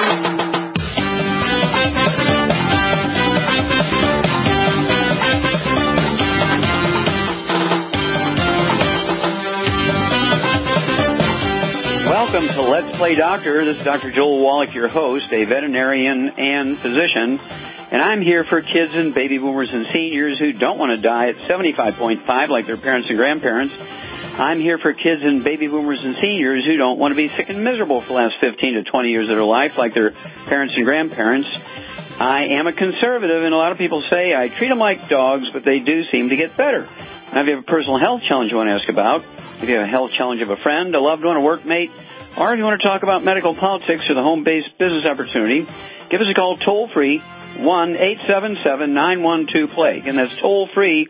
Welcome to Let's Play Doctor. This is Dr. Joel Wallach, your host, a veterinarian and physician. And I'm here for kids and baby boomers and seniors who don't want to die at 75.5 like their parents and grandparents. I'm here for kids and baby boomers and seniors who don't want to be sick and miserable for the last 15 to 20 years of their life like their parents and grandparents. I am a conservative, and a lot of people say I treat them like dogs, but they do seem to get better. Now, if you have a personal health challenge you want to ask about, if you have a health challenge of a friend, a loved one, a workmate, or if you want to talk about medical politics or the home-based business opportunity, give us a call toll-free, 1-877-912-PLAGUE. And that's toll-free,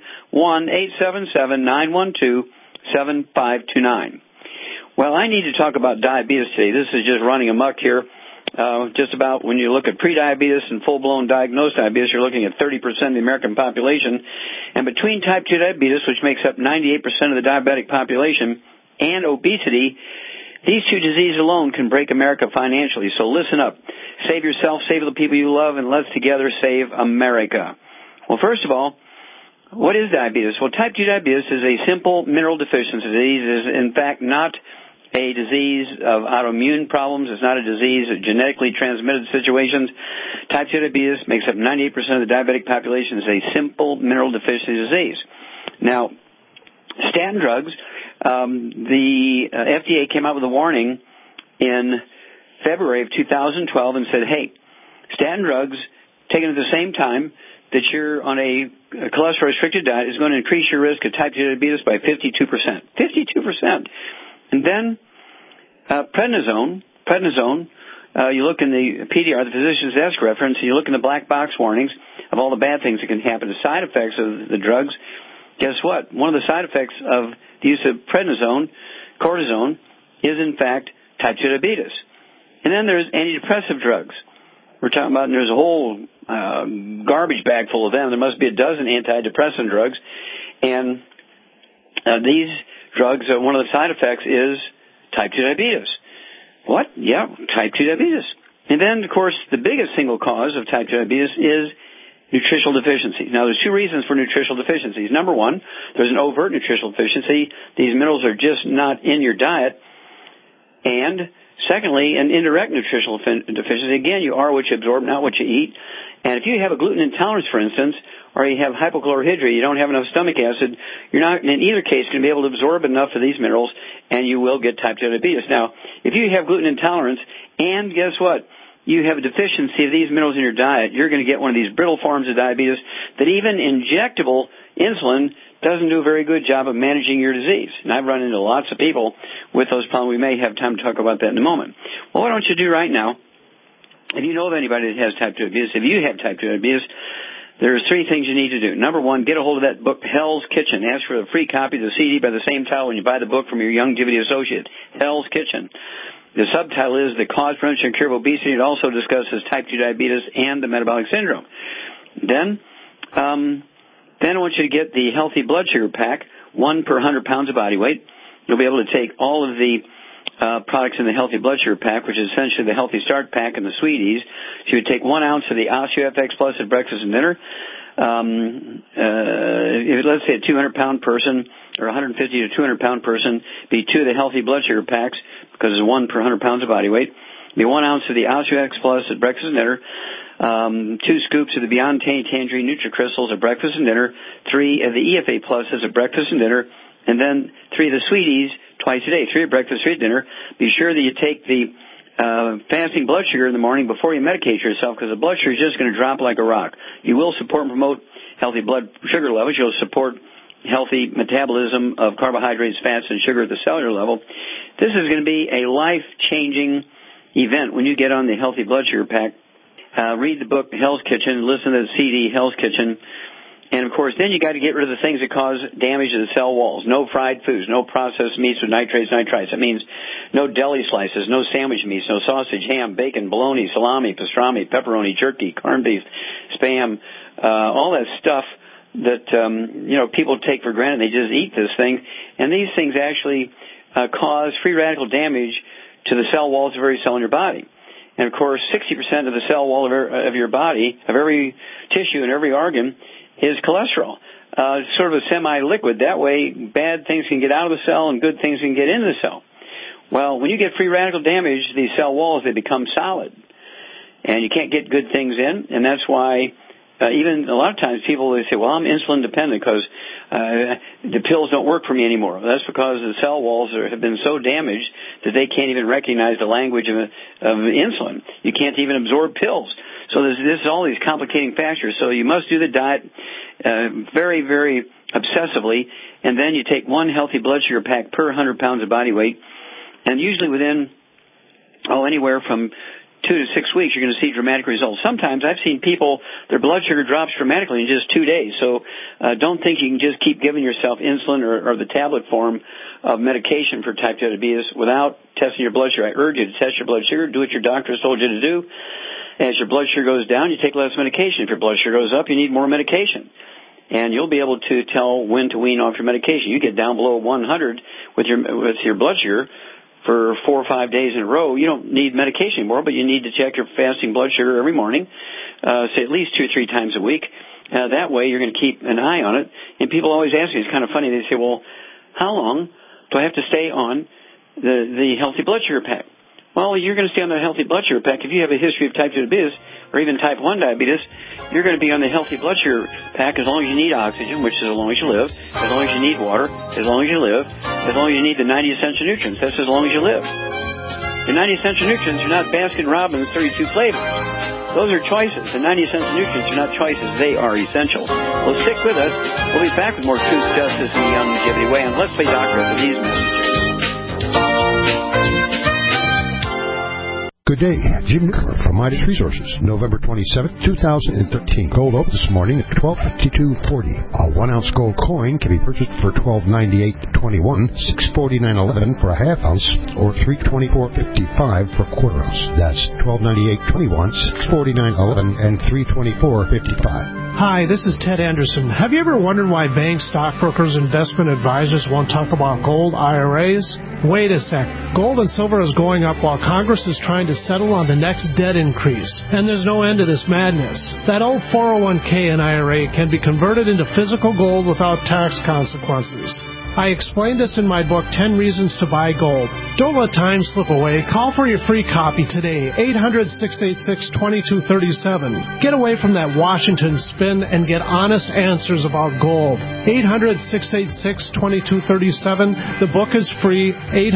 1-877-912-7529. Well, I need to talk about diabetes today. This is just running amok here. Just about when you look at prediabetes and full-blown diagnosed diabetes, you're looking at 30% of the American population. And between type 2 diabetes, which makes up 98% of the diabetic population, and obesity, these two diseases alone can break America financially. So listen up. Save yourself, save the people you love, and let's together save America. Well, first of all, what is diabetes? Well, type 2 diabetes is a simple mineral deficiency disease. It is, in fact, not a disease of autoimmune problems. It's not a disease of genetically transmitted situations. Type 2 diabetes makes up 98% of the diabetic population. It's a simple mineral deficiency disease. Now, statin drugs, the FDA came out with a warning in February of 2012 and said, hey, statin drugs taken at the same time that you're on a cholesterol-restricted diet is going to increase your risk of type 2 diabetes by 52%. 52%. And then prednisone, you look in the PDR, the physician's desk reference, and you look in the black box warnings of all the bad things that can happen, the side effects of the drugs. Guess what? One of the side effects of the use of prednisone, cortisone, is in fact type 2 diabetes. And then there's antidepressive drugs. We're talking about, and there's a whole garbage bag full of them. There must be a dozen antidepressant drugs. And these drugs, one of the side effects is type 2 diabetes. What? Yeah, type 2 diabetes. And then, of course, the biggest single cause of type 2 diabetes is nutritional deficiency. Now, there's two reasons for nutritional deficiencies. Number one, there's an overt nutritional deficiency. These minerals are just not in your diet. And secondly, an indirect nutritional deficiency. Again, you are what you absorb, not what you eat. And if you have a gluten intolerance, for instance, or you have hypochlorhydria, you don't have enough stomach acid, you're not, in either case, going to be able to absorb enough of these minerals, and you will get type 2 diabetes. Now, if you have gluten intolerance, and guess what? You have a deficiency of these minerals in your diet, you're going to get one of these brittle forms of diabetes that even injectable insulin doesn't do a very good job of managing your disease. And I've run into lots of people with those problems. We may have time to talk about that in a moment. Well, what don't you do right now? If you know of anybody that has type 2 diabetes, if you have type 2 diabetes, there's three things you need to do. Number one, get a hold of that book, Hell's Kitchen. Ask for a free copy of the CD by the same title when you buy the book from your young DVD associate, Hell's Kitchen. The subtitle is The Cause, Prevention, and Cure of Obesity. It also discusses type 2 diabetes and the metabolic syndrome. Then I want you to get the Healthy Blood Sugar Pack, 1 per 100 pounds of body weight. You'll be able to take all of the products in the Healthy Blood Sugar Pack, which is essentially the Healthy Start Pack and the Sweeties. So you would take 1 ounce of the OsteoFX Plus at breakfast and dinner. Let's say a 200-pound person or 150 to 200-pound person, be 2 of the Healthy Blood Sugar Packs because it's 1 per 100 pounds of body weight. Be 1 ounce of the OsteoFX Plus at breakfast and dinner. 2 scoops of the Beyond Tangerine NutriCrystals at breakfast and dinner. 3 of the EFA Pluses at breakfast and dinner. And then 3 of the Sweeties twice a day, 3 at breakfast, 3 at dinner. Be sure that you take the fasting blood sugar in the morning before you medicate yourself, because the blood sugar is just going to drop like a rock. You will support and promote healthy blood sugar levels. You'll support healthy metabolism of carbohydrates, fats, and sugar at the cellular level. This is going to be a life-changing event when you get on the Healthy Blood Sugar Pack. Read the book, Hell's Kitchen. Listen to the CD, Hell's Kitchen. And, of course, then you got to get rid of the things that cause damage to the cell walls. No fried foods, no processed meats with nitrates, nitrites. That means no deli slices, no sandwich meats, no sausage, ham, bacon, bologna, salami, pastrami, pepperoni, jerky, corned beef, Spam, all that stuff that, people take for granted. They just eat this thing. And these things actually cause free radical damage to the cell walls of every cell in your body. And, of course, 60% of the cell wall of your body, of every tissue and every organ, is cholesterol. It's sort of a semi-liquid. That way, bad things can get out of the cell and good things can get into the cell. Well, when you get free radical damage, these cell walls, they become solid. And you can't get good things in, and that's why even a lot of times people, they say, well, I'm insulin dependent because the pills don't work for me anymore. Well, that's because the cell walls have been so damaged that they can't even recognize the language of insulin. You can't even absorb pills. So this is all these complicating factors. So you must do the diet very, very obsessively, and then you take one healthy blood sugar pack per 100 pounds of body weight, and usually within, anywhere from 2 to 6 weeks, you're going to see dramatic results. Sometimes I've seen people, their blood sugar drops dramatically in just 2 days. So don't think you can just keep giving yourself insulin or the tablet form of medication for type 2 diabetes without testing your blood sugar. I urge you to test your blood sugar. Do what your doctor has told you to do. As your blood sugar goes down, you take less medication. If your blood sugar goes up, you need more medication. And you'll be able to tell when to wean off your medication. You get down below 100 with your blood sugar for 4 or 5 days in a row, you don't need medication anymore, but you need to check your fasting blood sugar every morning, say at least 2 or 3 times a week. That way you're going to keep an eye on it. And people always ask me, it's kind of funny, they say, well, how long do I have to stay on the healthy blood sugar pack? Well, you're going to stay on the healthy blood sugar pack. If you have a history of type 2 diabetes or even type 1 diabetes, you're going to be on the healthy blood sugar pack as long as you need oxygen, which is as long as you live, as long as you need water, as long as you live, as long as you need the 90 essential nutrients. That's as long as you live. The 90 essential nutrients are not Baskin-Robbins 32 flavors. Those are choices. The 90 essential nutrients are not choices. They are essential. Well, stick with us. We'll be back with more Truth, Justice, and the Longevity Way on Let's Play Doctor after these messages. Good day. Jim Nicker from Midas Resources, November 27th, 2013. Gold opened this morning at $1252.40. A 1-ounce gold coin can be purchased for $1298.21, $649.11 for a half ounce, or $324.55 for a quarter ounce. That's $1298.21, $649.11, and $324.55. Hi, this is Ted Anderson. Have you ever wondered why banks, stockbrokers, investment advisors won't talk about gold IRAs? Wait a sec. Gold and silver is going up while Congress is trying to settle on the next debt increase. And there's no end to this madness. That old 401k and IRA can be converted into physical gold without tax consequences. I explained this in my book, 10 Reasons to Buy Gold. Don't let time slip away. Call for your free copy today, 800-686-2237. Get away from that Washington spin and get honest answers about gold. 800-686-2237. The book is free,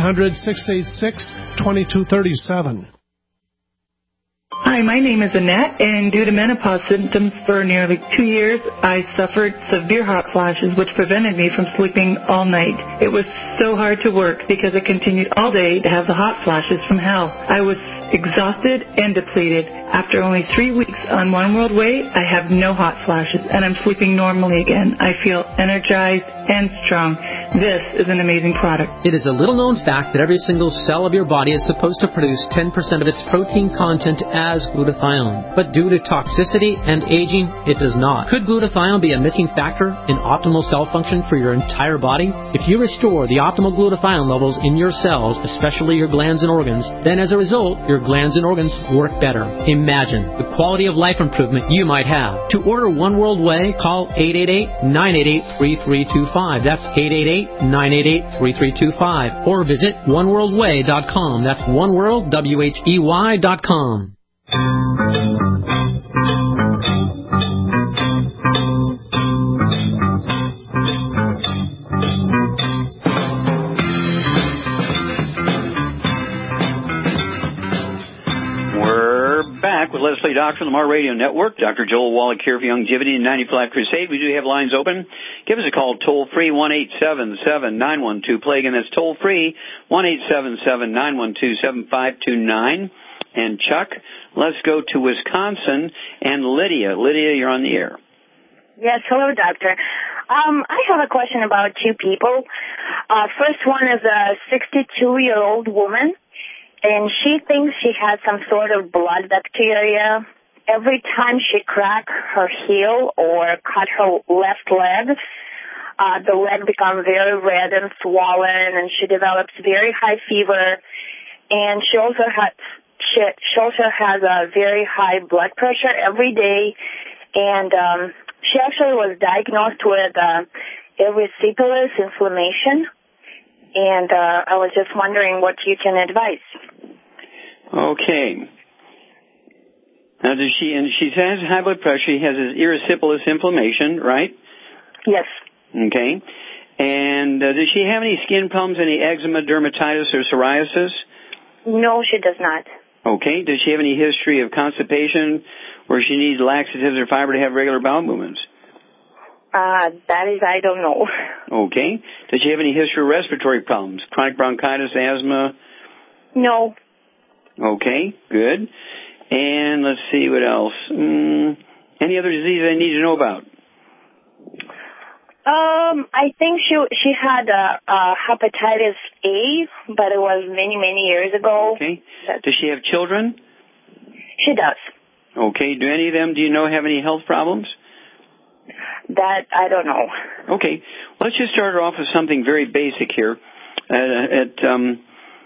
800-686-2237. Hi, my name is Annette, and due to menopause symptoms for nearly 2 years, I suffered severe hot flashes, which prevented me from sleeping all night. It was so hard to work because I continued all day to have the hot flashes from hell. I was exhausted and depleted. After only 3 weeks on One World Way, I have no hot flashes, and I'm sleeping normally again. I feel energized and strong. This is an amazing product. It is a little-known fact that every single cell of your body is supposed to produce 10% of its protein content as glutathione. But due to toxicity and aging, it does not. Could glutathione be a missing factor in optimal cell function for your entire body? If you restore the optimal glutathione levels in your cells, especially your glands and organs, then as a result, your glands and organs work better. Imagine the quality of life improvement you might have. To order One World Way, call 888-988-3325. That's 888-988-3325. Or visit oneworldway.com. That's oneworld.com. With Leslie Doctor on the Mar Radio Network. Dr. Joel Wallach here for Longevity and 95 Crusade. We do have lines open. Give us a call toll-free, 1-877-912-PLAY. Again, that's toll-free, 1-877-912-7529. And Chuck, let's go to Wisconsin and Lydia. Lydia, you're on the air. Yes, hello, doctor. I have a question about two people. First one is a 62-year-old woman. And she thinks she has some sort of blood bacteria. Every time she cracks her heel or cut her left leg, the leg becomes very red and swollen, and she develops very high fever. And she also she also has a very high blood pressure every day, and she actually was diagnosed with erysipelas inflammation, and I was just wondering what you can advise. Okay. Now, she has high blood pressure. She has erysipelas inflammation, right? Yes. Okay. And does she have any skin problems, any eczema, dermatitis, or psoriasis? No, she does not. Okay. Does she have any history of constipation where she needs laxatives or fiber to have regular bowel movements? That is, I don't know. Okay. Does she have any history of respiratory problems, chronic bronchitis, asthma? No. Okay, good. And let's see what else. Any other disease I need to know about? I think she had hepatitis A, but it was many, many years ago. Okay. Does she have children? She does. Okay. Do any of them, do you know, have any health problems? That I don't know. Okay. Let's just start her off with something very basic here. And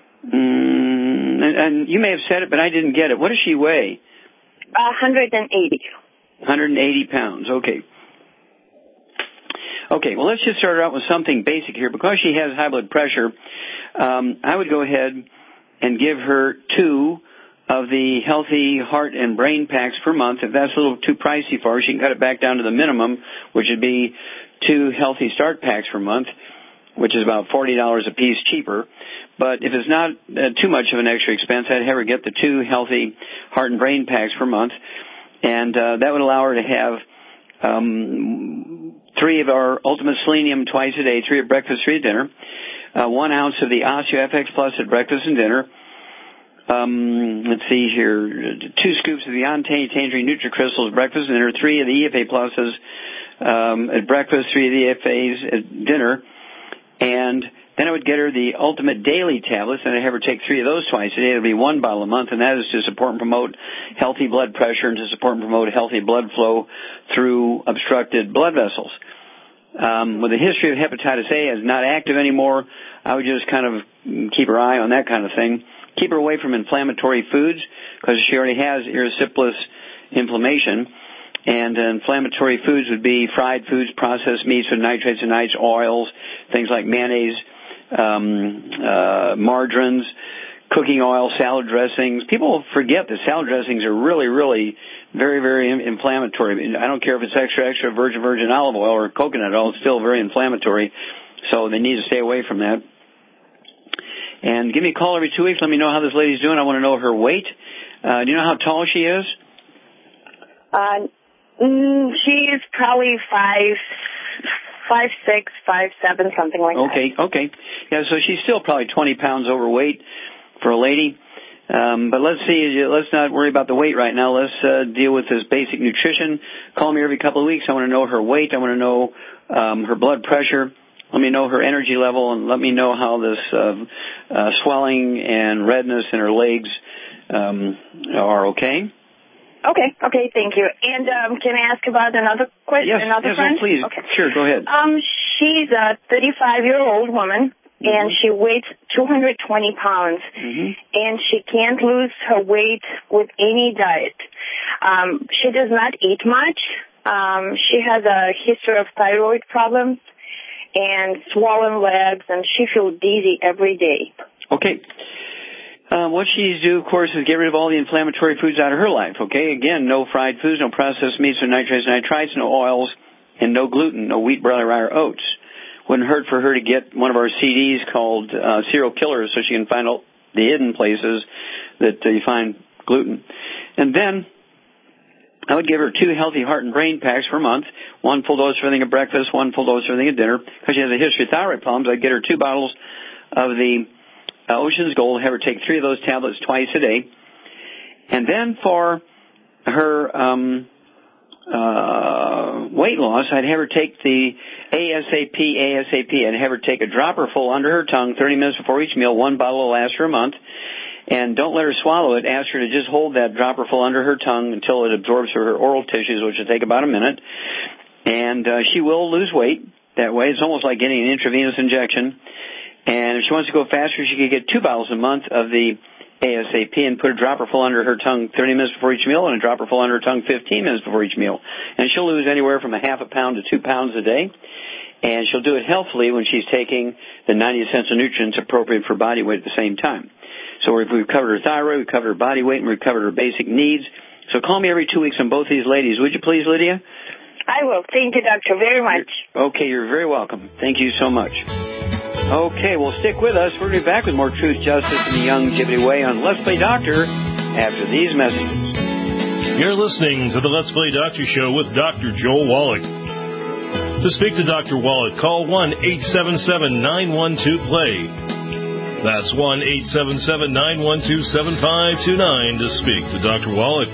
you may have said it, but I didn't get it. What does she weigh? 180. 180 pounds. Okay. Okay, well, let's just start her out with something basic here. Because she has high blood pressure, I would go ahead and give her 2 of the healthy heart and brain packs per month. If that's a little too pricey for her, she can cut it back down to the minimum, which would be 2 healthy start packs per month, which is about $40 a piece cheaper. But if it's not too much of an extra expense, I'd have her get the 2 healthy heart and brain packs per month, and that would allow her to have 3 of our Ultimate Selenium twice a day, 3 at breakfast, 3 at dinner, 1 ounce of the OsteoFX Plus at breakfast and dinner. Let's see here, 2 scoops of the Tangerine NutriCrystals at breakfast and dinner, 3 of the EFA Pluses at breakfast, 3 of the EFAs at dinner, and then I would get her the Ultimate Daily tablets, and I'd have her take 3 of those twice a day. It would be 1 bottle a month, and that is to support and promote healthy blood pressure and to support and promote healthy blood flow through obstructed blood vessels. With a history of hepatitis A, is not active anymore, I would just kind of keep her eye on that kind of thing. Keep her away from inflammatory foods, because she already has erysipelas inflammation. And inflammatory foods would be fried foods, processed meats with nitrates and nitrates, oils, things like mayonnaise, margarines, cooking oil, salad dressings. People forget that salad dressings are really, really very, very inflammatory. I don't care if it's extra virgin olive oil or coconut oil, it's still very inflammatory. So they need to stay away from that. And give me a call every 2 weeks. Let me know how this lady's doing. I want to know her weight. Do you know how tall she is? She is probably 5'6", 5'7", something like that. Okay. Yeah, so she's still probably 20 pounds overweight for a lady. But let's not worry about the weight right now. Let's deal with this basic nutrition. Call me every couple of weeks. I want to know her weight. I want to know her blood pressure. Let me know her energy level, and let me know how this swelling and redness in her legs are okay. Okay, thank you. And can I ask about another question? Yes, friend? Please. Okay. Sure, go ahead. She's a 35-year-old woman, and she weighs 220 pounds, and she can't lose her weight with any diet. She does not eat much. She has a history of thyroid problems and swollen legs, and she feels dizzy every day. Okay. What she needs to do, of course, is get rid of all the inflammatory foods out of her life, okay? Again, no fried foods, no processed meats, no nitrates, nitrites, no oils, and no gluten, no wheat, barley, rye, or oats. Wouldn't hurt for her to get one of our CDs called Serial Killers so she can find out the hidden places that you find gluten. And then I would give her 2 healthy heart and brain packs per month, 1 full dose for everything at breakfast, 1 full dose for everything at dinner. Because she has a history of thyroid problems, I'd get her 2 bottles of the Ocean's Gold, have her take 3 of those tablets twice a day. And then for her weight loss, I'd have her take the ASAP. I'd have her take a dropper full under her tongue 30 minutes before each meal. 1 bottle will last her a month. And don't let her swallow it. Ask her to just hold that dropper full under her tongue until it absorbs through her oral tissues, which will take about a minute. And she will lose weight that way. It's almost like getting an intravenous injection. And if she wants to go faster, she could get 2 bottles a month of the ASAP, and put a dropper full under her tongue 30 minutes before each meal and a dropper full under her tongue 15 minutes before each meal. And she'll lose anywhere from a half a pound to 2 pounds a day. And she'll do it healthily when she's taking the 90 essential nutrients appropriate for body weight at the same time. So we've covered her thyroid, we've covered her body weight, and we've covered her basic needs. So call me every 2 weeks on both these ladies. Would you please, Lydia? I will. Thank you, Doctor, very much. Okay, you're very welcome. Thank you so much. Okay, well, stick with us. We're going to be back with more Truth, Justice, and the Youngevity Way on Let's Play Doctor after these messages. You're listening to the Let's Play Doctor Show with Dr. Joel Wallach. To speak to Dr. Wallach, call 1-877-912-PLAY. That's 1-877-912-7529 to speak to Dr. Wallach.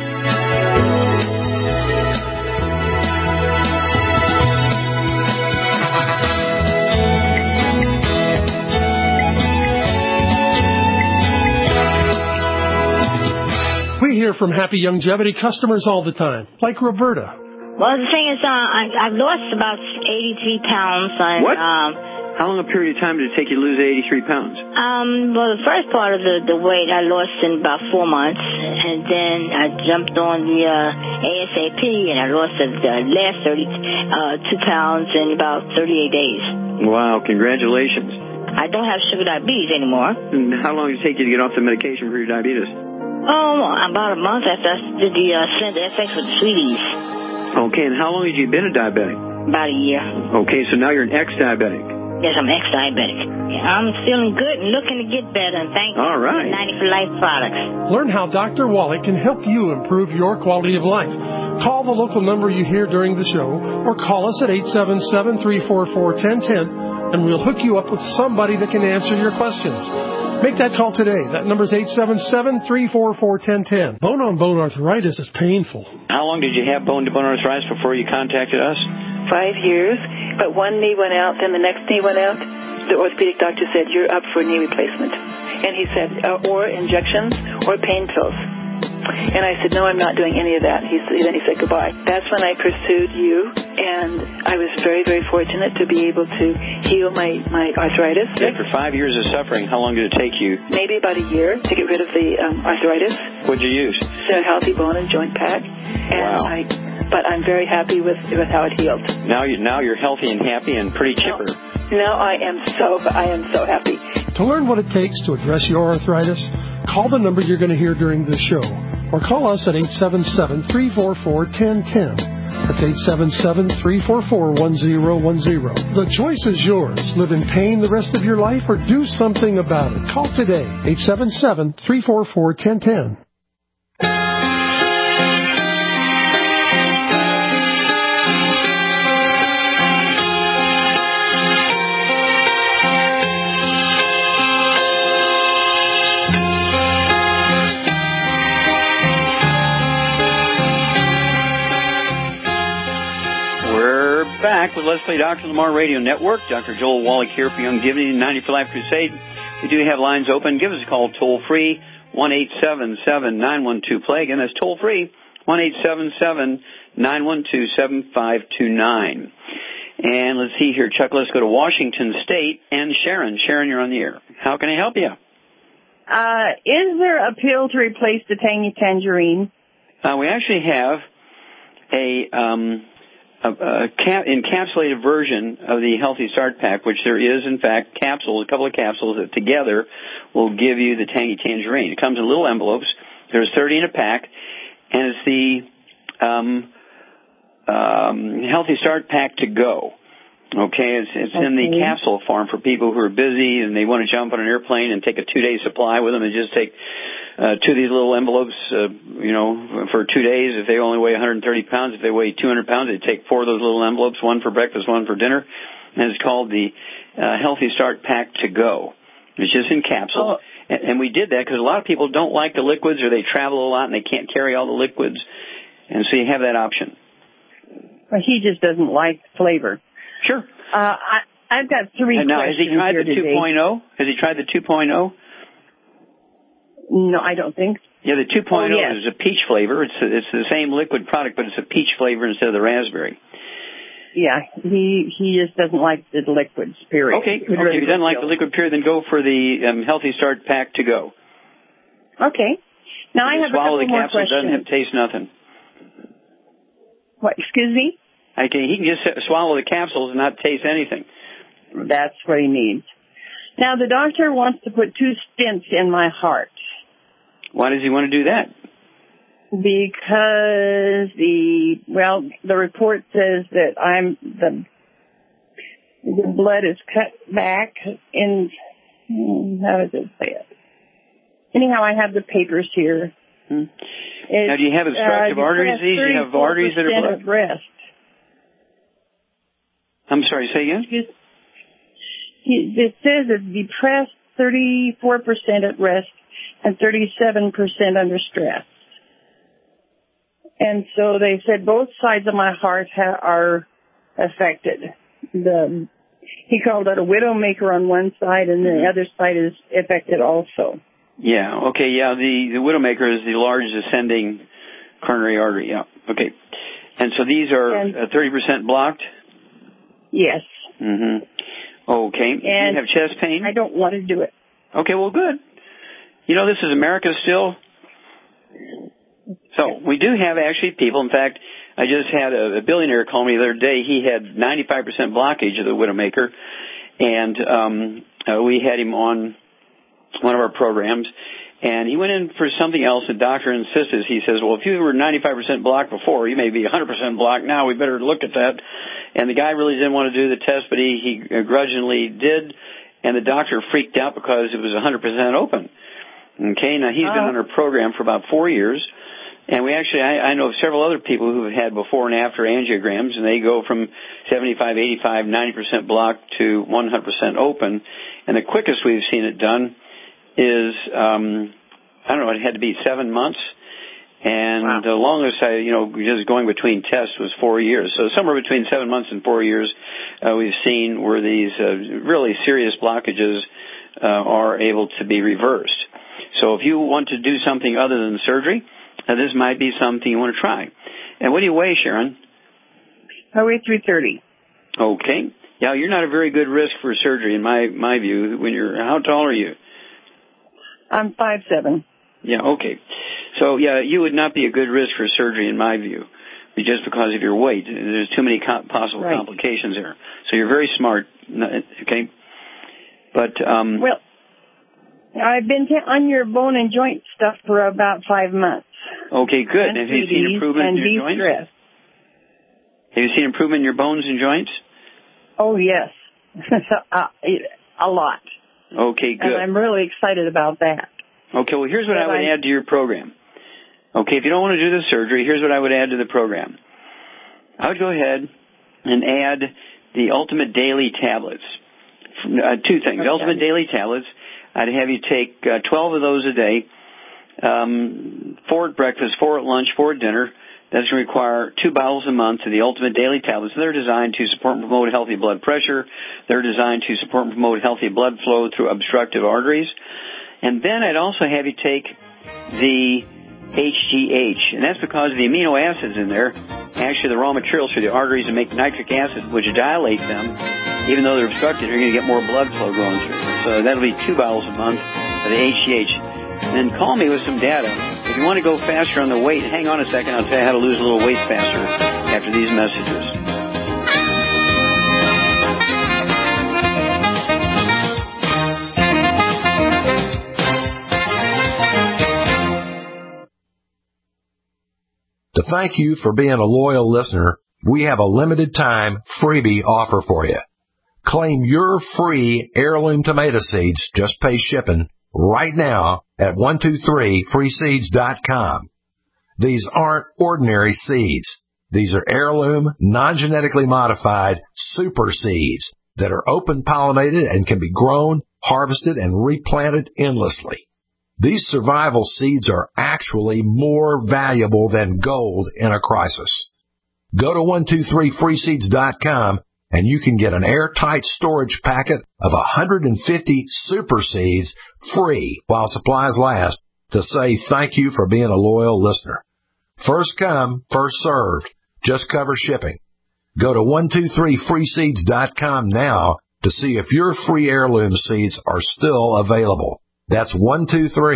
We hear from happy Youngevity customers all the time, like Roberta. Well, the thing is, I've lost about 83 pounds. What? How long a period of time did it take you to lose 83 pounds? Well, the first part of the weight I lost in about 4 months, and then I jumped on the ASAP, and I lost the last 2 pounds in about 38 days. Wow, congratulations. I don't have sugar diabetes anymore. And how long did it take you to get off the medication for your diabetes? Oh, about a month after I did the SX with the sweeties. Okay, and how long have you been a diabetic? About a year. Okay, so now you're an ex-diabetic. Yes, I'm ex-diabetic. I'm feeling good and looking to get better, and thank you for 90 for Life products. Learn how Dr. Wallach can help you improve your quality of life. Call the local number you hear during the show, or call us at 877-344-1010, and we'll hook you up with somebody that can answer your questions. Make that call today. That number is 877-344-1010. Bone-on-bone arthritis is painful. How long did you have bone-to-bone arthritis before you contacted us? 5 years, but one knee went out, then the next knee went out. The orthopedic doctor said, you're up for a knee replacement. And he said, or injections or pain pills. And I said, no, I'm not doing any of that. Then he said goodbye. That's when I pursued you, and I was very, very fortunate to be able to heal my arthritis. After 5 years of suffering, how long did it take you? Maybe about a year to get rid of the arthritis. What'd you use? The Healthy Bone and Joint Pack. And wow. But I'm very happy with how it healed. Now you're healthy and happy and pretty chipper. Now I am so happy. To learn what it takes to address your arthritis, call the number you're going to hear during this show, or call us at 877-344-1010. That's 877-344-1010. The choice is yours. Live in pain the rest of your life or do something about it. Call today, 877-344-1010. Back with Let's Play Doctor Lamar Radio Network. Dr. Joel Wallach here for Youngevity and 90 for Life Crusade. We do have lines open. Give us a call toll-free, 1-877-912-PLAY. Again, that's toll-free, 1-877-912-7529. And let's see here, Chuck, let's go to Washington State and Sharon. Sharon, you're on the air. How can I help you? Is there a pill to replace the tangy tangerine? We actually have a encapsulated version of the Healthy Start Pack, which there is, in fact, a couple of capsules that together will give you the tangy tangerine. It comes in little envelopes. There's 30 in a pack, and it's the Healthy Start Pack to go. Okay, it's in the capsule form for people who are busy and they want to jump on an airplane and take a 2-day supply with them and just take 2 of these little envelopes, for 2 days. If they only weigh 130 pounds, if they weigh 200 pounds, they take 4 of those little envelopes, one for breakfast, one for dinner. And it's called the Healthy Start Pack to go. It's just in capsules. And we did that because a lot of people don't like the liquids or they travel a lot and they can't carry all the liquids. And so you have that option. Well, he just doesn't like flavor. Sure. I've got 3 questions. Now, has he tried the 2.0? Has he tried the 2.0? No, I don't think so. Yeah, the 2.0 is a peach flavor. It's the same liquid product, but it's a peach flavor instead of the raspberry. Yeah, he just doesn't like the liquids, period. Okay. If he doesn't like the liquid, period, then go for the Healthy Start Pack to go. Okay. Now I have a couple more questions. Doesn't taste nothing. What? Excuse me? Okay, he can just swallow the capsules and not taste anything. That's what he needs. Now the doctor wants to put 2 stents in my heart. Why does he want to do that? Because the report says that the blood is cut back in, how does it say it? Anyhow, I have the papers here. Now, do you have obstructive artery disease? Do you have arteries that are blocked? At rest. I'm sorry, say again? It says it's depressed 34% at rest and 37% under stress. And so they said both sides of my heart are affected. He called it a widowmaker on one side, and the other side is affected also. Yeah, okay, yeah, the widowmaker is the large ascending coronary artery, yeah, okay. And so these are 30% blocked? Yes. Mm-hmm. Okay. And do you have chest pain? I don't want to do it. Okay, well, good. You know, this is America still. So we do have actually people, in fact, I just had a billionaire call me the other day. He had 95% blockage of the widowmaker, and we had him on one of our programs, and he went in for something else. The doctor insisted. He says, well, if you were 95% blocked before, you may be 100% blocked now. We better look at that. And the guy really didn't want to do the test, but he grudgingly did, and the doctor freaked out because it was 100% open. Okay, now he's been on our program for about 4 years. And we actually, I know of several other people who have had before and after angiograms, and they go from 75, 85, 90% blocked to 100% open. And the quickest we've seen it done is, I don't know, it had to be 7 months. And the longest just going between tests was 4 years. So somewhere between 7 months and 4 years, we've seen where these really serious blockages are able to be reversed. So if you want to do something other than surgery, this might be something you want to try. And what do you weigh, Sharon? I weigh 330. Okay. Yeah, you're not a very good risk for surgery in my view. How tall are you? I'm 5'7". Yeah, okay. So, yeah, you would not be a good risk for surgery in my view, just because of your weight. There's too many possible complications there. So you're very smart, okay? But, well, I've been on your bone and joint stuff for about 5 months. Okay, good. And have you seen improvement in your joints? Stress. Have you seen improvement in your bones and joints? Oh, yes. A lot. Okay, good. And I'm really excited about that. Okay, well, here's what I would add to your program. Okay, if you don't want to do the surgery, here's what I would add to the program. I would go ahead and add the Ultimate Daily Tablets. 2 things. Okay. Ultimate Daily Tablets, I'd have you take 12 of those a day, 4 at breakfast, 4 at lunch, 4 at dinner. That's going to require 2 bottles a month of the Ultimate Daily Tablets. They're designed to support and promote healthy blood pressure. They're designed to support and promote healthy blood flow through obstructive arteries. And then I'd also have you take the HGH, and that's because of the amino acids in there, actually the raw materials for the arteries that make nitric acid, which dilate them. Even though they're obstructed, you're going to get more blood flow going through. So that'll be 2 bottles a month of the HGH. And then call me with some data. If you want to go faster on the weight, hang on a second. I'll tell you how to lose a little weight faster after these messages. To thank you for being a loyal listener, we have a limited time freebie offer for you. Claim your free heirloom tomato seeds, just pay shipping, right now at 123freeseeds.com. These aren't ordinary seeds. These are heirloom, non-genetically modified super seeds that are open pollinated and can be grown, harvested, and replanted endlessly. These survival seeds are actually more valuable than gold in a crisis. Go to 123freeseeds.com and you can get an airtight storage packet of 150 super seeds free while supplies last to say thank you for being a loyal listener. First come, first served. Just cover shipping. Go to 123freeseeds.com now to see if your free heirloom seeds are still available. That's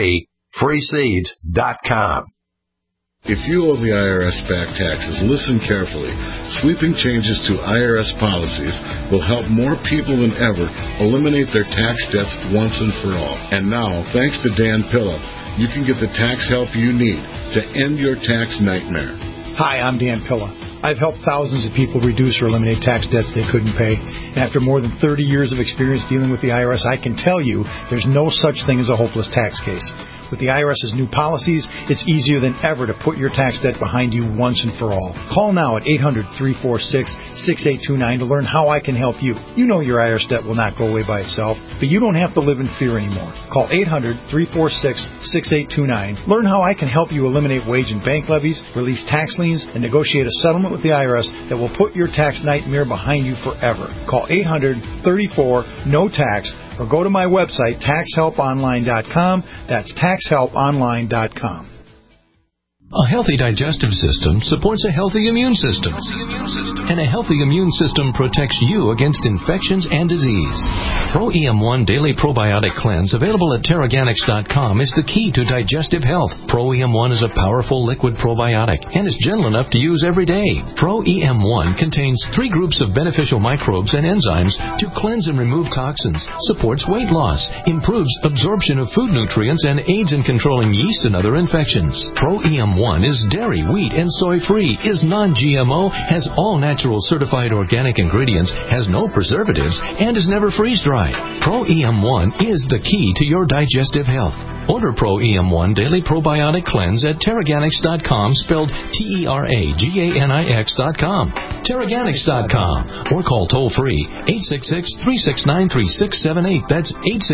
freeseeds.com. If you owe the IRS back taxes, listen carefully. Sweeping changes to IRS policies will help more people than ever eliminate their tax debts once and for all. And now, thanks to Dan Pilla, you can get the tax help you need to end your tax nightmare. Hi, I'm Dan Pilla. I've helped thousands of people reduce or eliminate tax debts they couldn't pay. And after more than 30 years of experience dealing with the IRS, I can tell you there's no such thing as a hopeless tax case. With the IRS's new policies, it's easier than ever to put your tax debt behind you once and for all. Call now at 800-346-6829 to learn how I can help you. You know your IRS debt will not go away by itself, but you don't have to live in fear anymore. Call 800-346-6829. Learn how I can help you eliminate wage and bank levies, release tax liens, and negotiate a settlement with the IRS that will put your tax nightmare behind you forever. Call 800-34-NO-TAX or go to my website, taxhelponline.com. That's taxhelponline.com. A healthy digestive system supports a healthy immune system. And a healthy immune system protects you against infections and disease. Pro EM1 Daily Probiotic Cleanse, available at Teraganix.com, is the key to digestive health. Pro EM1 is a powerful liquid probiotic and is gentle enough to use every day. Pro EM1 contains 3 groups of beneficial microbes and enzymes to cleanse and remove toxins, supports weight loss, improves absorption of food nutrients, and aids in controlling yeast and other infections. Pro EM1 is dairy, wheat, and soy-free, is non-GMO, has all natural certified organic ingredients, has no preservatives, and is never freeze-dried. Pro EM1 is the key to your digestive health. Order Pro EM1 Daily Probiotic Cleanse at Teraganix.com, spelled Teraganix.com. Teraganix.com, or call toll-free 866-369-3678. That's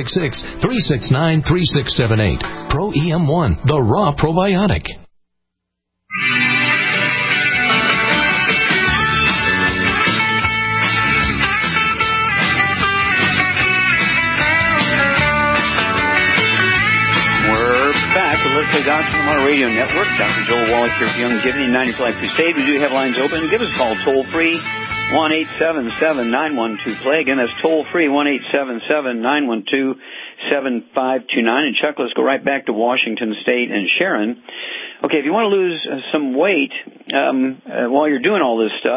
866-369-3678. Pro EM1, the raw probiotic. Let's Play Doctor from our radio network. Dr. Joel Wallach here for Youngevity 90 for Life Crusade. We do have lines open. Give us a call toll-free, 1-877-912-PLAY. Again, that's toll-free, 1-877-912-7529. And Chuck, let's go right back to Washington State and Sharon. Okay, if you want to lose some weight while you're doing all this stuff,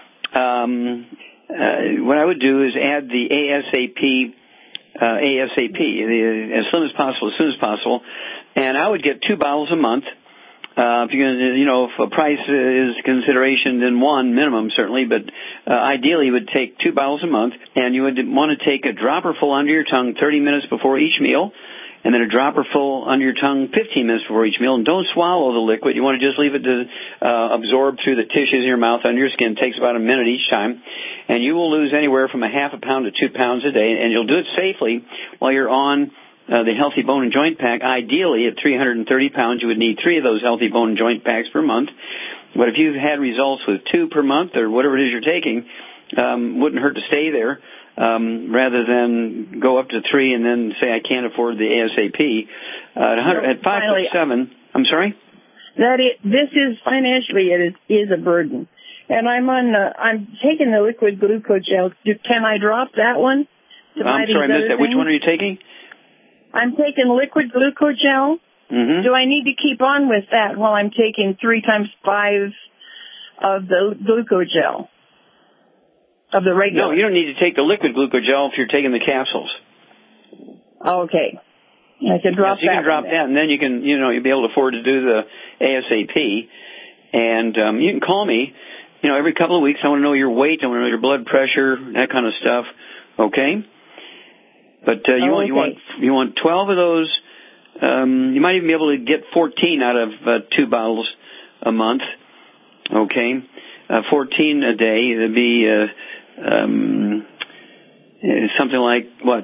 what I would do is add the ASAP, as soon as possible, as soon as possible. And I would get 2 bottles a month. If you're going to, if a price is consideration, then 1 minimum certainly, but ideally you would take 2 bottles a month, and you would want to take a dropper full under your tongue 30 minutes before each meal, and then a dropper full under your tongue 15 minutes before each meal. And don't swallow the liquid. You want to just leave it to absorb through the tissues in your mouth under your skin. It takes about a minute each time. And you will lose anywhere from a half a pound to 2 pounds a day, and you'll do it safely while you're on the Healthy Bone and Joint Pack. Ideally, at 330 pounds, you would need 3 of those Healthy Bone and Joint Packs per month. But if you've had results with 2 per month or whatever it is you're taking, wouldn't hurt to stay there rather than go up to 3 and then say, I can't afford the ASAP. At 5'7", I'm sorry? This is financially, it is a burden. And I'm taking the liquid glucogel. Can I drop that one? I'm sorry, I missed that. Which one are you taking? I'm taking liquid glucogel. Mm-hmm. Do I need to keep on with that while I'm taking 3 times 5 of the glucogel? Of the regular? No, you don't need to take the liquid glucogel if you're taking the capsules. Okay. I can drop that. You can drop that, and then you can, you'll be able to afford to do the ASAP. And you can call me, every couple of weeks. I want to know your weight. I want to know your blood pressure, that kind of stuff. Okay? But you want 12 of those. You might even be able to get 14 out of 2 bottles a month. Okay, 14 a day. It'd be something like what?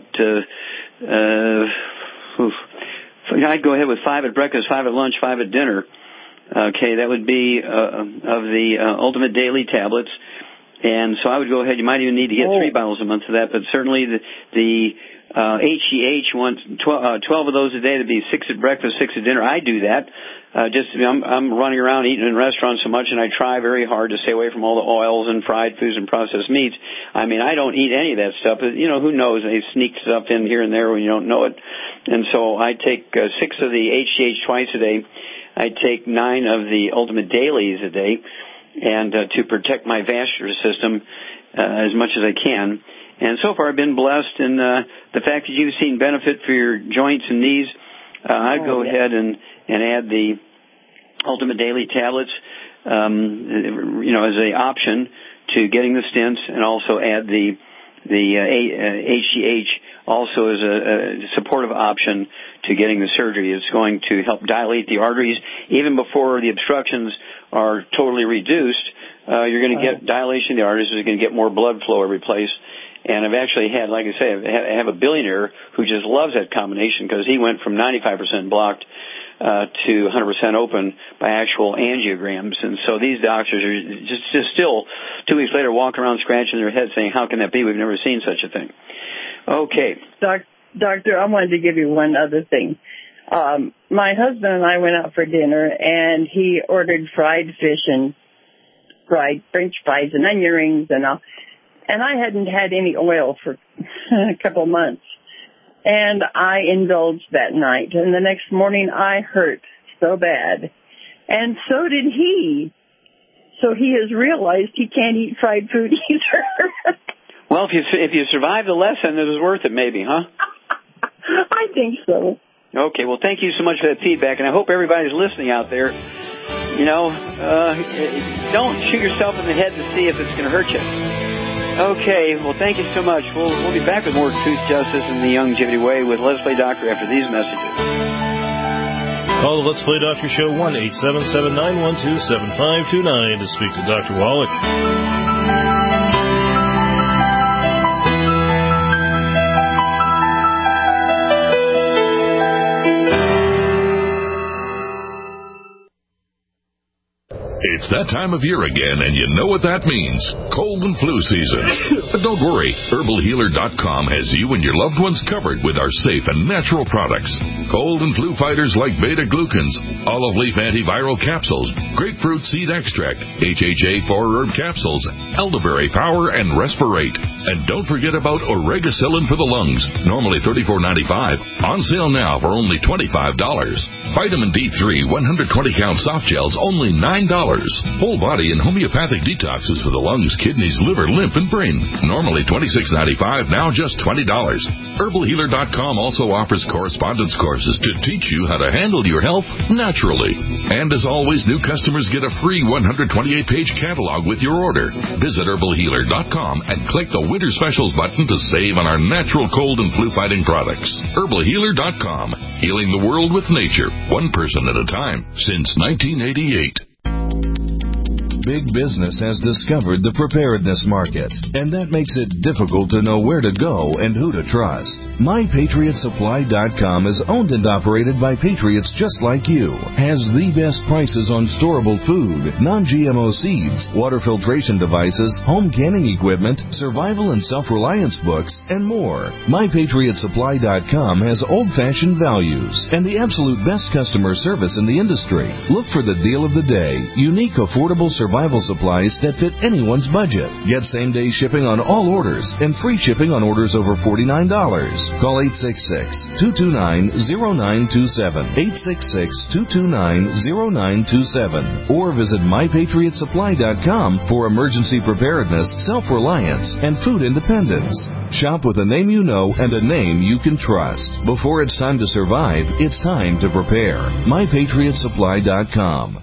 I'd go ahead with 5 at breakfast, 5 at lunch, 5 at dinner. Okay, that would be of the Ultimate Daily tablets. And so I would go ahead. You might even need to get 3 bottles a month of that, but certainly the HGH, you want 12 of those a day. To be 6 at breakfast, 6 at dinner. I do that. I'm running around eating in restaurants so much, and I try very hard to stay away from all the oils and fried foods and processed meats. I mean, I don't eat any of that stuff. You know, who knows? They sneak stuff in here and there when you don't know it. And so I take 6 of the HGH twice a day. I take 9 of the Ultimate Dailies a day, and to protect my vascular system as much as I can. And so far I've been blessed, and the fact that you've seen benefit for your joints and knees, I'd go ahead and add the Ultimate Daily tablets, as an option to getting the stents, and also add the HGH also as a supportive option to getting the surgery. It's going to help dilate the arteries. Even before the obstructions are totally reduced, you're going to get dilation of the arteries. You're going to get more blood flow every place. And I've actually had, like I say, I have a billionaire who just loves that combination because he went from 95% blocked to 100% open by actual angiograms. And so these doctors are just still 2 weeks later walking around scratching their heads saying, how can that be? We've never seen such a thing. Okay. Doctor, I wanted to give you one other thing. My husband and I went out for dinner, and he ordered fried fish and fried French fries and onion rings and all. And I hadn't had any oil for a couple months. And I indulged that night. And the next morning I hurt so bad. And so did he. So he has realized he can't eat fried food either. Well, if you survive the lesson, it was worth it maybe, huh? I think so. Okay, well, thank you so much for that feedback. And I hope everybody's listening out there. You know, don't shoot yourself in the head to see if it's going to hurt you. Okay, well, thank you so much. We'll be back with more Truth, Justice, and the Youngevity Way with Let's Play Doctor after these messages. Call the Let's Play Doctor Show 1-877-912-7529 to speak to Dr. Wallach. It's that time of year again, and you know what that means. Cold and flu season. But don't worry. HerbalHealer.com has you and your loved ones covered with our safe and natural products. Cold and flu fighters like beta-glucans, olive leaf antiviral capsules, grapefruit seed extract, HHA 4-herb capsules, elderberry power, and respirate. And don't forget about Oregacillin for the lungs, normally $34.95. On sale now for only $25. Vitamin D3 120-count soft gels, only $9. Whole body and homeopathic detoxes for the lungs, kidneys, liver, lymph, and brain. Normally $26.95, now just $20. HerbalHealer.com also offers correspondence courses to teach you how to handle your health naturally. And as always, new customers get a free 128-page catalog with your order. Visit HerbalHealer.com and click the Winter Specials button to save on our natural cold and flu-fighting products. HerbalHealer.com. Healing the world with nature, one person at a time, since 1988. Big business has discovered the preparedness market, and that makes it difficult to know where to go and who to trust. MyPatriotSupply.com is owned and operated by patriots just like you, has the best prices on storable food, non-GMO seeds, water filtration devices, home canning equipment, survival and self-reliance books, and more. MyPatriotSupply.com has old-fashioned values and the absolute best customer service in the industry. Look for the deal of the day, unique, affordable survival supplies that fit anyone's budget. Get same-day shipping on all orders and free shipping on orders over $49. Call 866-229-0927, 866-229-0927, or visit MyPatriotSupply.com for emergency preparedness, self-reliance, and food independence. Shop with a name you know and a name you can trust. Before it's time to survive, it's time to prepare. MyPatriotSupply.com.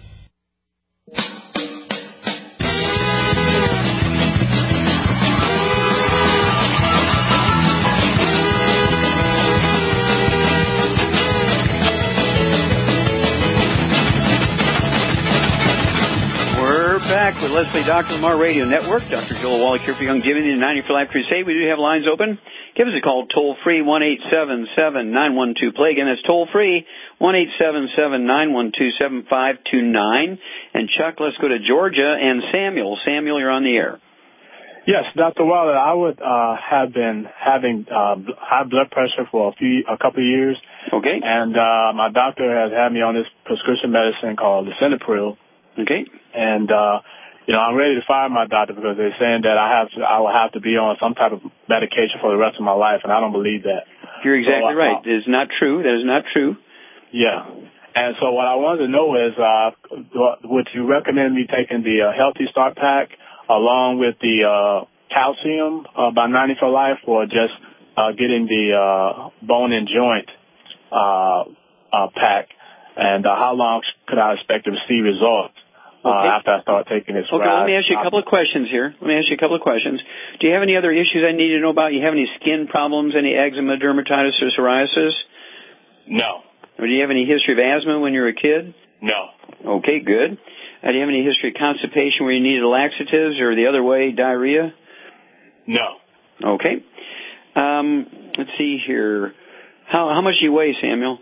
Back with Let's Play Dr. Lamar Radio Network. Dr. Joel Wallach here for Youngevity and 90 for Life Crusade. We do have lines open. Give us a call toll-free, 1-877-912-PLAY. Again, that's toll-free, 1-877-912-7529. And Chuck, let's go to Georgia and Samuel. Samuel, you're on the air. Yes, Dr. Waller, I would have been having high blood pressure for a couple of years. Okay. And my doctor has had me on this prescription medicine called Lisinopril. Okay. And I'm ready to fire my doctor because they're saying that I will have to be on some type of medication for the rest of my life, and I don't believe that. You're exactly right. It is not true. That is not true. Yeah. And so what I wanted to know is, would you recommend me taking the Healthy Start Pack along with the calcium by 90 for Life, or just getting the bone and joint pack? And how long could I expect to see results after I start taking this? Okay, let me ask you a couple of questions here. Do you have any other issues I need to know about? You have any skin problems, any eczema, dermatitis, or psoriasis? No. Or do you have any history of asthma when you were a kid? No. Okay, good. Do you have any history of constipation where you needed laxatives, or the other way, diarrhea? No. Okay. Let's see here. How much do you weigh, Samuel?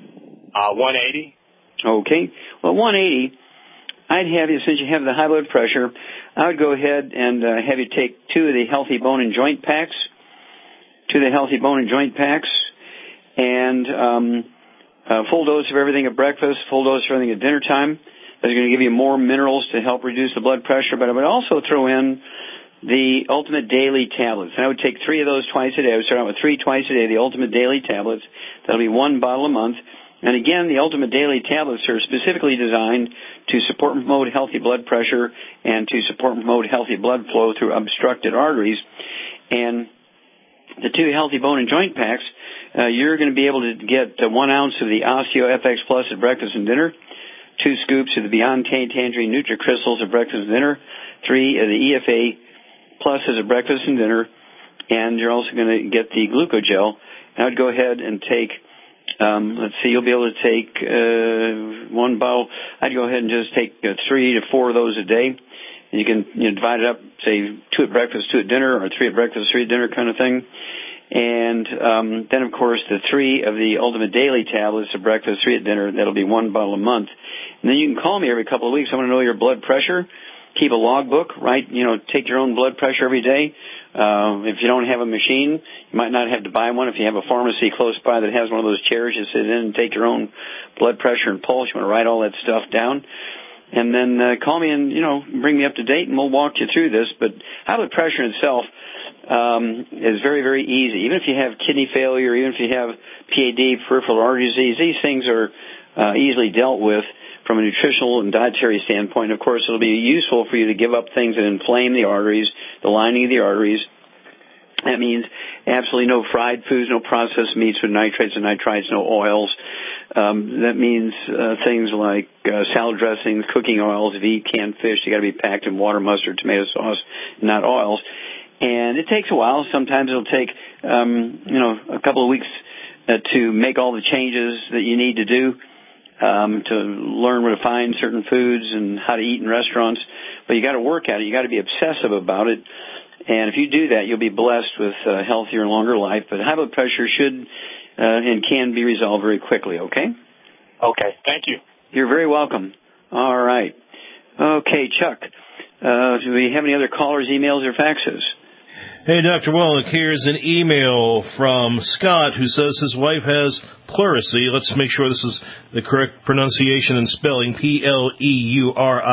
180. Okay. Well, 180, I'd have you, since you have the high blood pressure, I would go ahead and have you take 2 of the Healthy Bone and Joint Packs. 2 of the Healthy Bone and Joint Packs. And full dose of everything at breakfast, full dose of everything at dinner time. That's going to give you more minerals to help reduce the blood pressure. But I would also throw in the Ultimate Daily Tablets. And I would take 3 of those twice a day. I would start out with 3 twice a day, the Ultimate Daily Tablets. That'll be 1 bottle a month. And again, the Ultimate Daily Tablets are specifically designed to support and promote healthy blood pressure and to support and promote healthy blood flow through obstructed arteries. And the 2 Healthy Bone and Joint Packs, you're going to be able to get 1 ounce of the Osteo FX Plus at breakfast and dinner, 2 scoops of the Beyond Tangerine Nutri-Crystals at breakfast and dinner, 3 of the EFA Pluses at breakfast and dinner, and you're also going to get the Glucogel. And I would go ahead and take, you'll be able to take 1 bottle. I'd go ahead and just take 3 to 4 of those a day. And you can divide it up, say 2 at breakfast, 2 at dinner, or 3 at breakfast, 3 at dinner kind of thing. And then, of course, the 3 of the Ultimate Daily Tablets at breakfast, 3 at dinner. That'll be 1 bottle a month. And then you can call me every couple of weeks. I want to know your blood pressure. Keep a logbook, right? Take your own blood pressure every day. If you don't have a machine, you might not have to buy one. If you have a pharmacy close by that has one of those chairs, you sit in and take your own blood pressure and pulse. You want to write all that stuff down. And then call me and, bring me up to date, and we'll walk you through this. But high blood pressure itself is very, very easy. Even if you have kidney failure, even if you have PAD, peripheral artery disease, these things are easily dealt with from a nutritional and dietary standpoint. Of course, it'll be useful for you to give up things that inflame the arteries, the lining of the arteries. That means absolutely no fried foods, no processed meats with nitrates and nitrites, no oils. That means things like salad dressings, cooking oils. If you eat canned fish, you got to be packed in water, mustard, tomato sauce, not oils. And it takes a while. Sometimes it'll take, a couple of weeks to make all the changes that you need to do, to learn where to find certain foods and how to eat in restaurants. But you got to work at it. You got to be obsessive about it. And if you do that, you'll be blessed with a healthier and longer life. But high blood pressure should and can be resolved very quickly, okay? Okay, thank you. You're very welcome. All right. Okay, Chuck, do we have any other callers, emails, or faxes? Hey, Dr. Wallach, here's an email from Scott who says his wife has pleurisy. Let's make sure this is the correct pronunciation and spelling, Pleurisy.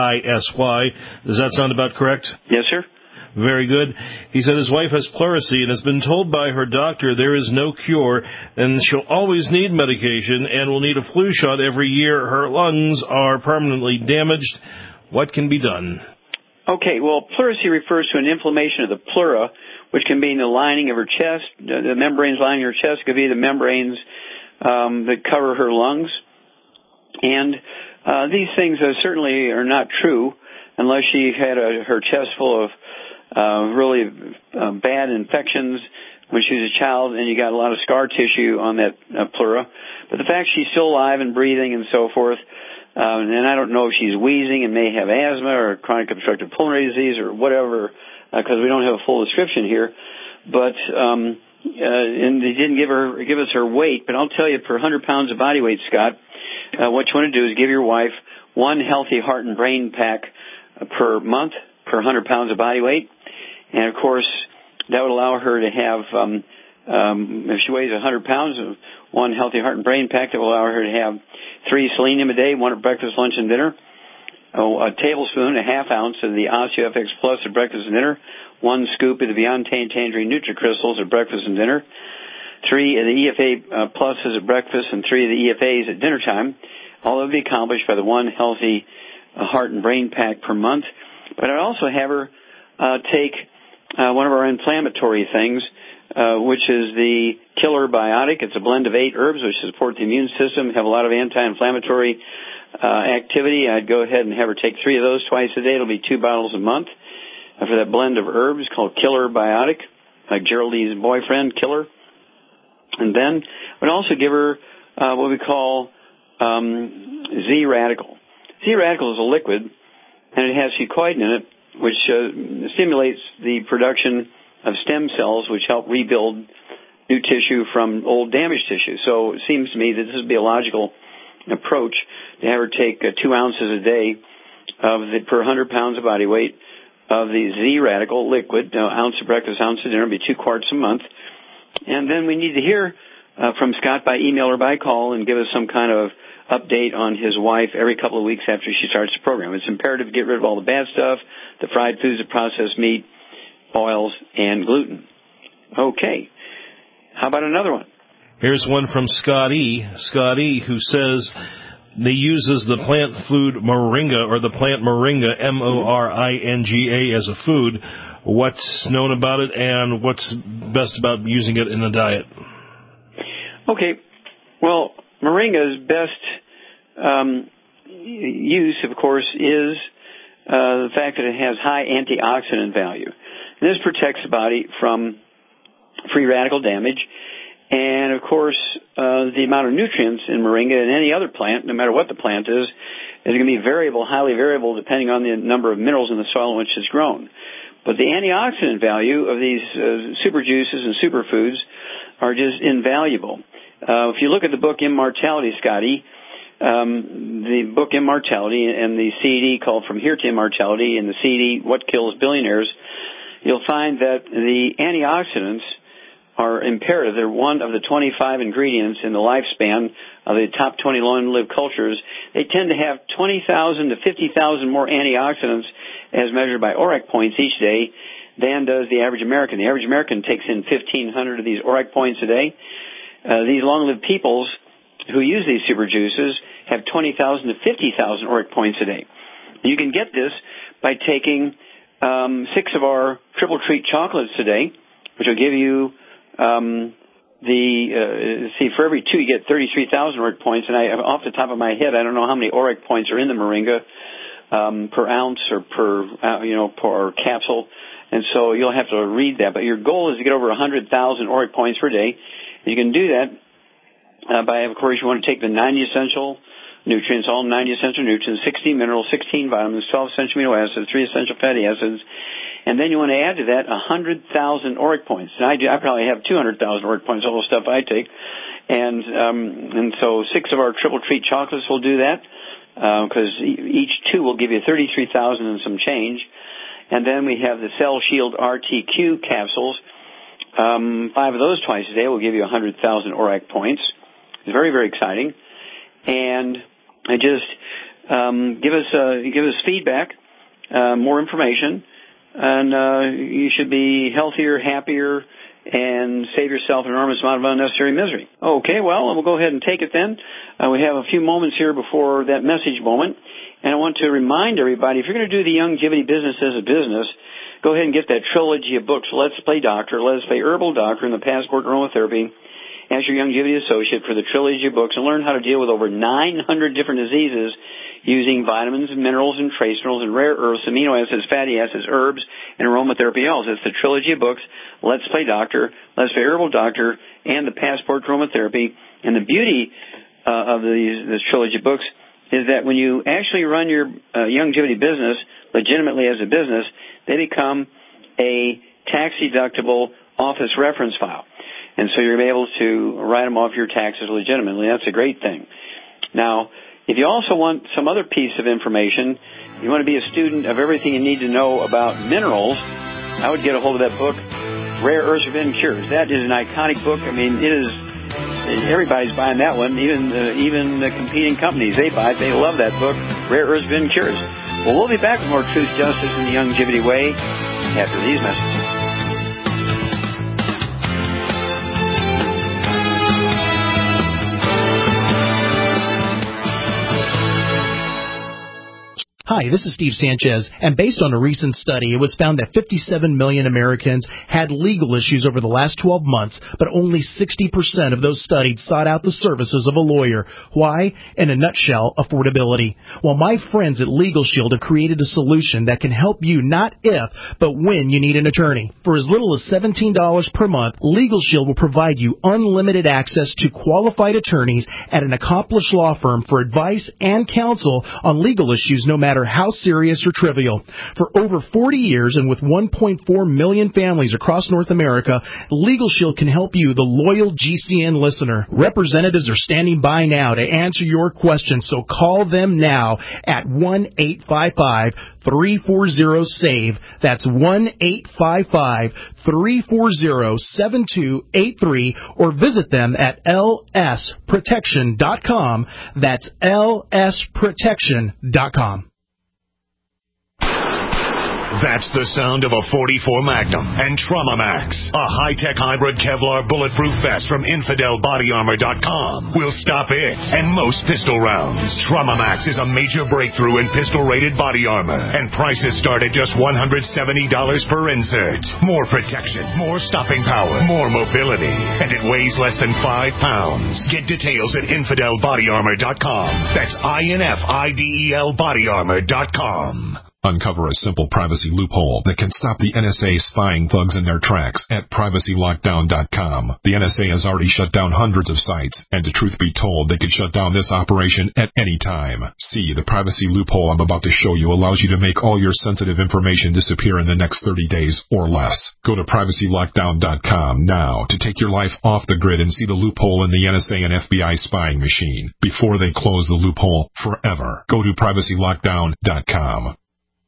Does that sound about correct? Yes, sir. Very good. He said his wife has pleurisy and has been told by her doctor there is no cure and she'll always need medication and will need a flu shot every year. Her lungs are permanently damaged. What can be done? Okay, well, pleurisy refers to an inflammation of the pleura, which can be in the lining of her chest, the membranes lining her chest, could be the membranes that cover her lungs. And these things certainly are not true unless she had her chest full of really bad infections when she was a child and you got a lot of scar tissue on that pleura. But the fact she's still alive and breathing and so forth, and I don't know if she's wheezing and may have asthma or chronic obstructive pulmonary disease or whatever, because we don't have a full description here. But and they didn't give us her weight. But I'll tell you, per 100 pounds of body weight, Scott, what you want to do is give your wife 1 healthy heart and brain pack per month per 100 pounds of body weight. And, of course, that would allow her to have, if she weighs 100 pounds, one healthy heart and brain pack that will allow her to have 3 selenium a day, 1 at breakfast, lunch, and dinner. A tablespoon, a half ounce of the OsteoFX Plus at breakfast and dinner. 1 scoop of the Beyond Tangerine NutriCrystals at breakfast and dinner. 3 of the EFA Pluses at breakfast and 3 of the EFAs at dinner time. All of it be accomplished by the 1 healthy heart and brain pack per month. But I'd also have her take one of our inflammatory things, which is the Killer Biotic. It's a blend of 8 herbs which support the immune system, have a lot of anti-inflammatory activity. I'd go ahead and have her take 3 of those twice a day. It'll be 2 bottles a month for that blend of herbs called Killer Biotic, like Geraldine's boyfriend, Killer. And then we'd also give her what we call Z-Radical. Z-Radical is a liquid, and it has fucoidan in it, which stimulates the production of stem cells, which help rebuild new tissue from old damaged tissue. So it seems to me that this would be a logical approach to have her take 2 ounces a day per 100 pounds of body weight of the Z-Radical liquid, ounce of breakfast, ounce of dinner, would be 2 quarts a month. And then we need to hear from Scott by email or by call and give us some kind of update on his wife every couple of weeks after she starts the program. It's imperative to get rid of all the bad stuff, the fried foods, the processed meat, oils, and gluten. Okay. How about another one? Here's one from Scott E. Scott E., who says he uses the plant food moringa, or the plant moringa, M-O-R-I-N-G-A, as a food. What's known about it, and what's best about using it in a diet? Okay. Well, moringa's best use, of course, is the fact that it has high antioxidant value. And this protects the body from free radical damage. And, of course, the amount of nutrients in moringa and any other plant, no matter what the plant is going to be variable, highly variable, depending on the number of minerals in the soil in which it's grown. But the antioxidant value of these super juices and superfoods are just invaluable. If you look at the book Immortality, Scotty, the book Immortality and the CD called From Here to Immortality and the CD What Kills Billionaires, you'll find that the antioxidants are imperative. They're one of the 25 ingredients in the lifespan of the top 20 long-lived cultures. They tend to have 20,000 to 50,000 more antioxidants as measured by ORAC points each day than does the average American. The average American takes in 1,500 of these ORAC points a day. These long-lived peoples who use these super juices have 20,000 to 50,000 ORAC points a day. You can get this by taking 6 of our triple treat chocolates today, which will give you for every 2 you get 33,000 ORAC points. And off the top of my head, I don't know how many ORAC points are in the moringa per ounce or per capsule. And so you'll have to read that. But your goal is to get over 100,000 ORAC points per day. And you can do that by, of course, you want to take the 90 essential nutrients, all 90 essential nutrients, 16 minerals, 16 vitamins, 12 essential amino acids, 3 essential fatty acids, and then you want to add to that 100,000 ORAC points. And I probably have 200,000 ORAC points, all the stuff I take. And so 6 of our triple treat chocolates will do that, because each 2 will give you 33,000 and some change. And then we have the Cell Shield RTQ capsules. 5 of those twice a day will give you 100,000 ORAC points. It's very, very exciting. And just give us feedback, more information, and you should be healthier, happier, and save yourself an enormous amount of unnecessary misery. Okay, well, we'll go ahead and take it then. We have a few moments here before that message moment, and I want to remind everybody, if you're going to do the Youngevity business as a business, go ahead and get that trilogy of books, Let's Play Doctor, Let's Play Herbal Doctor, and the Passport Aromatherapy as your Youngevity associate for the trilogy of books, and learn how to deal with over 900 different diseases using vitamins and minerals and trace minerals and rare earths, amino acids, fatty acids, herbs, and aromatherapy oils. It's the trilogy of books, Let's Play Doctor, Let's Play Herbal Doctor, and the Passport Aromatherapy. And the beauty of this trilogy of books is that when you actually run your Youngevity business legitimately as a business, they become a tax-deductible office reference file. And so you're able to write them off your taxes legitimately. That's a great thing. Now, if you also want some other piece of information, you want to be a student of everything you need to know about minerals, I would get a hold of that book, Rare Earths Within Cures. That is an iconic book. I mean, it is. Everybody's buying that one. Even the competing companies, they buy it. They love that book, Rare Earths Within Cures. Well, we'll be back with more Truth, Justice, and the Youngevity Way after these messages. Hi, this is Steve Sanchez, and based on a recent study, it was found that 57 million Americans had legal issues over the last 12 months, but only 60% of those studied sought out the services of a lawyer. Why? In a nutshell, affordability. Well, my friends at Legal Shield have created a solution that can help you not if, but when you need an attorney. For as little as $17 per month, Legal Shield will provide you unlimited access to qualified attorneys at an accomplished law firm for advice and counsel on legal issues no matter how serious or trivial. For over 40 years and with 1.4 million families across North America, Legal Shield can help you, the loyal GCN listener. Representatives are standing by now to answer your questions, so call them now at 1-855-340-SAVE. That's 1-855-340-7283, or visit them at lsprotection.com. That's lsprotection.com. That's the sound of a .44 Magnum and Trauma Max, a high-tech hybrid Kevlar bulletproof vest from InfidelBodyArmor.com. Will stop it and most pistol rounds. Trauma Max is a major breakthrough in pistol-rated body armor, and prices start at just $170 per insert. More protection, more stopping power, more mobility, and it weighs less than 5 pounds. Get details at InfidelBodyArmor.com. That's InfidelBodyArmor.com. Uncover a simple privacy loophole that can stop the NSA spying thugs in their tracks at PrivacyLockdown.com. The NSA has already shut down hundreds of sites, and to truth be told, they could shut down this operation at any time. See, the privacy loophole I'm about to show you allows you to make all your sensitive information disappear in the next 30 days or less. Go to PrivacyLockdown.com now to take your life off the grid and see the loophole in the NSA and FBI spying machine before they close the loophole forever. Go to PrivacyLockdown.com.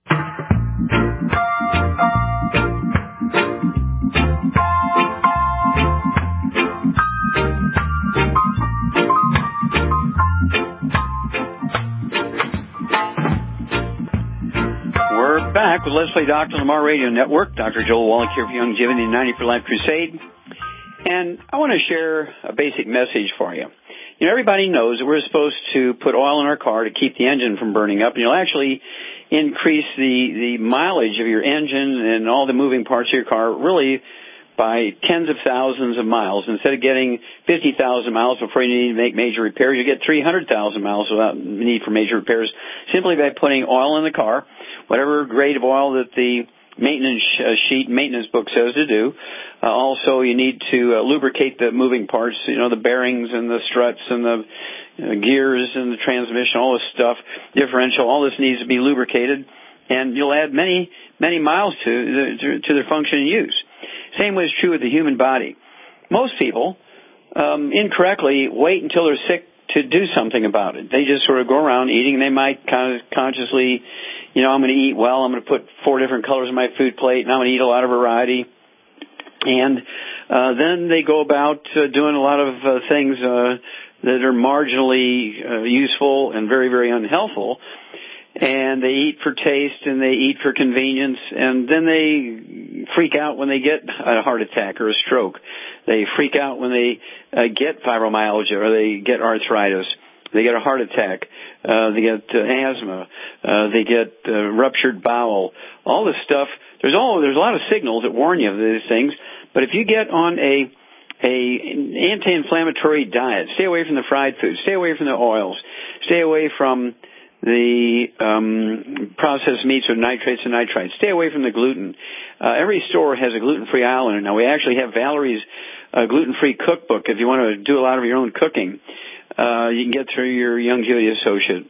We're back with Leslie Doctor on the Lamar Radio Network. Dr. Joel Wallach here for Youngevity and 90 for Life Crusade. And I want to share a basic message for you. You know, everybody knows that we're supposed to put oil in our car to keep the engine from burning up, and you'll actually increase the mileage of your engine and all the moving parts of your car really by tens of thousands of miles. Instead of getting 50,000 miles before you need to make major repairs, you get 300,000 miles without need for major repairs simply by putting oil in the car, whatever grade of oil that the maintenance maintenance book says to do. Also, you need to lubricate the moving parts, you know, the bearings and the struts and the gears and the transmission, all this stuff, differential, all this needs to be lubricated, and you'll add many, many miles to their function and use. Same way is true with the human body. Most people incorrectly wait until they're sick to do something about it. They just sort of go around eating, and they might kind of consciously, you know, I'm going to eat well, I'm going to put 4 different colors on my food plate, and I'm going to eat a lot of variety. And then they go about doing a lot of things that are marginally useful and very, very unhelpful. And they eat for taste and they eat for convenience, and then they freak out when they get a heart attack or a stroke. They freak out when they get fibromyalgia or they get arthritis. They get a heart attack. They get asthma. They get ruptured bowel. All this stuff. There's a lot of signals that warn you of these things. But if you get on a anti-inflammatory diet, stay away from the fried foods, stay away from the oils, stay away from the processed meats with nitrates and nitrites, stay away from the gluten. Every store has a gluten-free aisle in it. Now, we actually have Valerie's gluten-free cookbook if you want to do a lot of your own cooking. You can get through your Youngevity associate.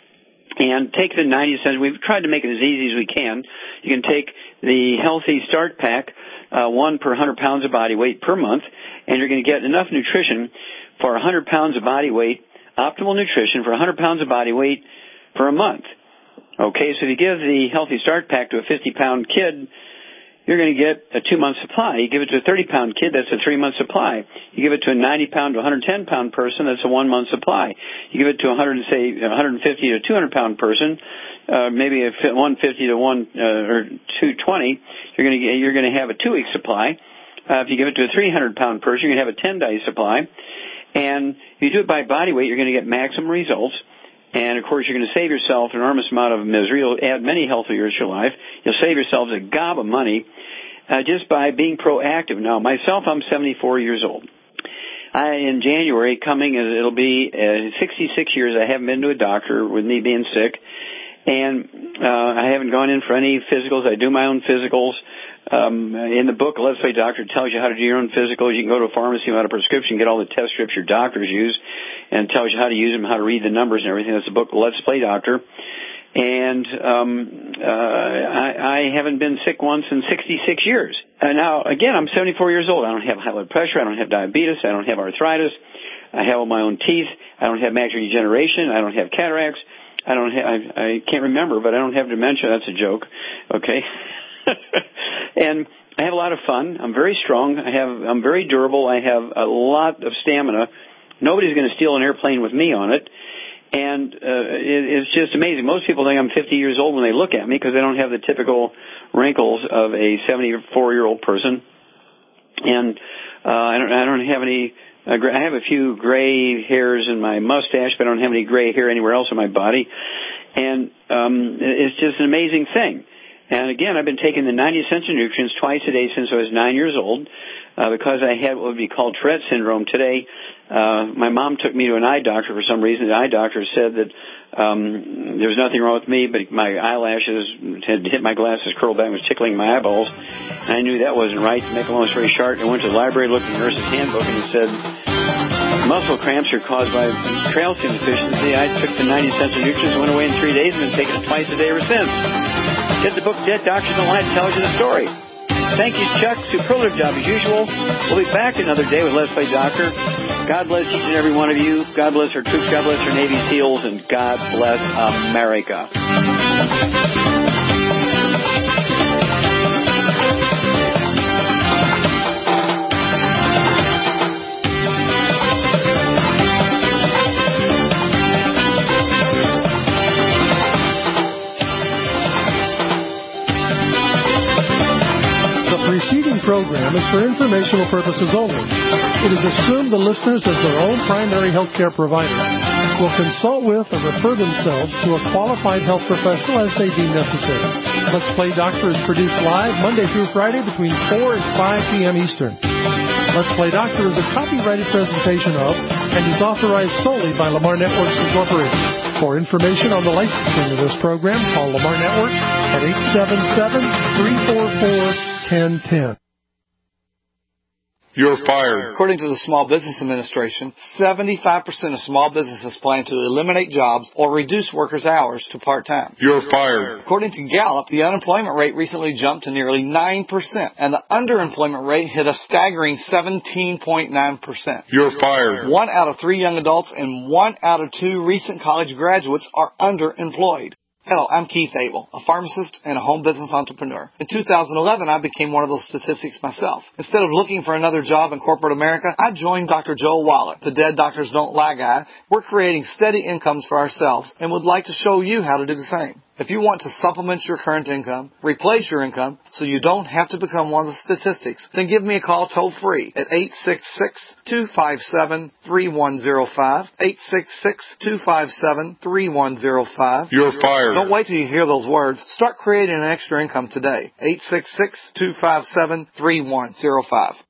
And take the 90 cents. We've tried to make it as easy as we can. You can take the Healthy Start Pack, 1 per 100 pounds of body weight per month, and you're going to get enough nutrition for 100 pounds of body weight, optimal nutrition for 100 pounds of body weight for a month. Okay, so if you give the Healthy Start Pack to a 50-pound kid, you're going to get a 2-month supply. You give it to a 30-pound kid, that's a 3-month supply. You give it to a 90-pound to 110-pound person, that's a 1-month supply. You give it to a 150 to 200-pound person, maybe a 150 to or 220, you're going to have a 2-week supply. If you give it to a 300-pound person, you're going to have a 10-day supply. And if you do it by body weight, you're going to get maximum results. And, of course, you're going to save yourself an enormous amount of misery. You'll add many healthy years to your life. You'll save yourselves a gob of money just by being proactive. Now, myself, I'm 74 years old. In January, it'll be 66 years I haven't been to a doctor with me being sick. And I haven't gone in for any physicals. I do my own physicals. In the book, Let's Play Doctor tells you how to do your own physicals. You can go to a pharmacy without a prescription, get all the test strips your doctors use, and tells you how to use them, how to read the numbers and everything. That's the book, Let's Play Doctor. And I haven't been sick once in 66 years. Now, again, I'm 74 years old. I don't have high blood pressure. I don't have diabetes. I don't have arthritis. I have all my own teeth. I don't have macular degeneration. I don't have cataracts. I can't remember, but I don't have dementia. That's a joke. Okay. And I have a lot of fun. I'm very strong. I'm very durable. I have a lot of stamina. Nobody's going to steal an airplane with me on it. And it's just amazing. Most people think I'm 50 years old when they look at me because they don't have the typical wrinkles of a 74-year-old person. And I don't have any. I have a few gray hairs in my mustache, but I don't have any gray hair anywhere else in my body. And it's just an amazing thing. And again, I've been taking the 90 essential nutrients twice a day since I was 9 years old because I had what would be called Tourette syndrome. Today, my mom took me to an eye doctor for some reason. The eye doctor said that there was nothing wrong with me, but my eyelashes had hit my glasses, curled back, and was tickling my eyeballs. And I knew that wasn't right. To make a long story short, I went to the library, looked at the nurse's handbook, and it said, muscle cramps are caused by calcium deficiency. I took the 90 essential nutrients, went away in 3 days, and been taking it twice a day ever since. Get the book, Dead Doctors Don't Lie, tells you the story. Thank you, Chuck. Superlative job as usual. We'll be back another day with Let's Play Doctor. God bless each and every one of you. God bless our troops. God bless our Navy SEALs. And God bless America. The preceding program is for informational purposes only. It is assumed the listeners, as their own primary health care provider, will consult with or refer themselves to a qualified health professional as they deem necessary. Let's Play Doctor is produced live Monday through Friday between 4 and 5 p.m. Eastern. Let's Play Doctor is a copyrighted presentation of and is authorized solely by Lamar Networks Incorporated. For information on the licensing of this program, call Lamar Networks at 877-344-1010. You're fired. According to the Small Business Administration, 75% of small businesses plan to eliminate jobs or reduce workers' hours to part-time. You're fired. According to Gallup, the unemployment rate recently jumped to nearly 9%, and the underemployment rate hit a staggering 17.9%. You're fired. 1 out of 3 young adults and 1 out of 2 recent college graduates are underemployed. Hello, I'm Keith Abel, a pharmacist and a home business entrepreneur. In 2011, I became one of those statistics myself. Instead of looking for another job in corporate America, I joined Dr. Joel Wallach, the Dead Doctors Don't Lie guy. We're creating steady incomes for ourselves and would like to show you how to do the same. If you want to supplement your current income, replace your income so you don't have to become one of the statistics, then give me a call toll-free at 866-257-3105, 866-257-3105. You're fired. Don't wait till you hear those words. Start creating an extra income today. 866-257-3105.